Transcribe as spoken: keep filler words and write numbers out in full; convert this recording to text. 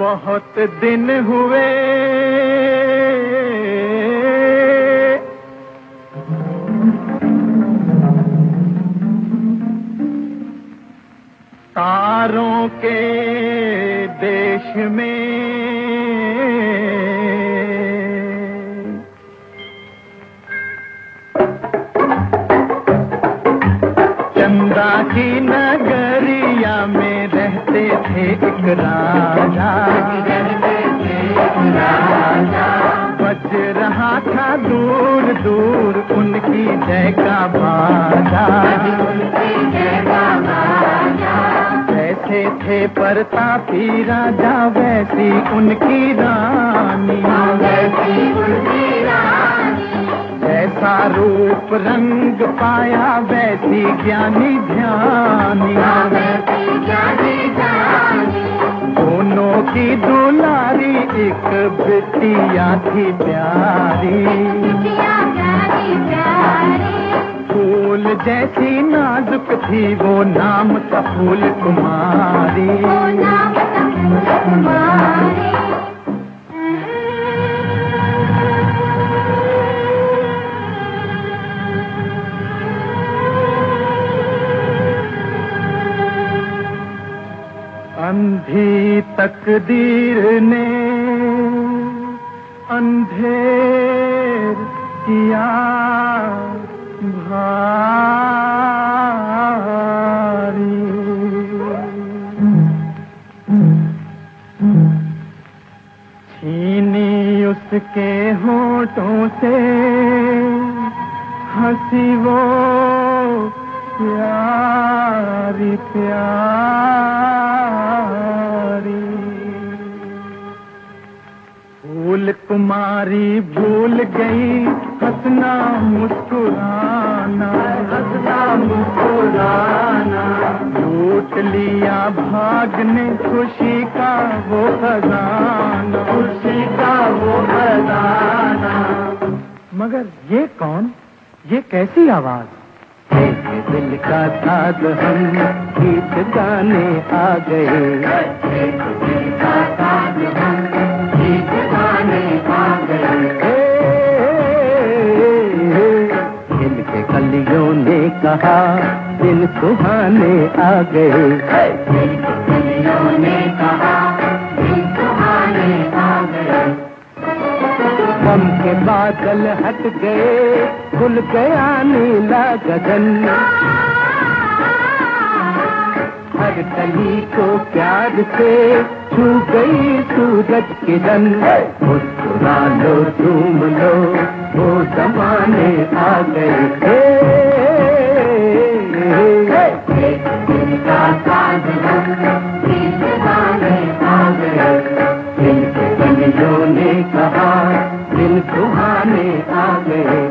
बहुत दिन हुए तारों के देश में चंदा की नगरिया में रहते थे एक राजा। बज रहा था दूर दूर उनकी जय का बाजा। जैसे थे प्रतापी राजा वैसी उनकी रानी। जैसा रूप रंग पाया वैसी ज्ञानी ध्यानी। दोनों की दुलारी एक बिटिया थी प्यारी। फूल जैसी नाजुक थी वो नाम था फूल कुमारी। अंधी तकदीर ने अंधेर किया भारी। छीनी उसके होठों से हंसी वो प्यारी प्यारी। फूल कुमारी भूल गई हंसना मुस्कुराना। हंसना मुस्कुराना लूट लिया भाग ने खुशी का वो खजाना। खुशी का वो खजाना। मगर ये कौन, ये कैसी आवाज? दिल का साथ हम गीत गाने आ गए। दिल का साथ हम गीत गाने आ गए। दिल के कलियों ने कहा दिन सुहाने आ गए। दिल के कलियों ने कहा दिन सुहाने आ गए। गम के बादल हट गए खुल गया नीला गगन। हर कली को प्यार से छू गई सूरज किरण। मुस्कुरा लो झूम लो वो जमाने आ गए। दिल का साथ हम गीत गाने आ गए। दिल के कलियों ने कहा दिन सुहाने आ गए।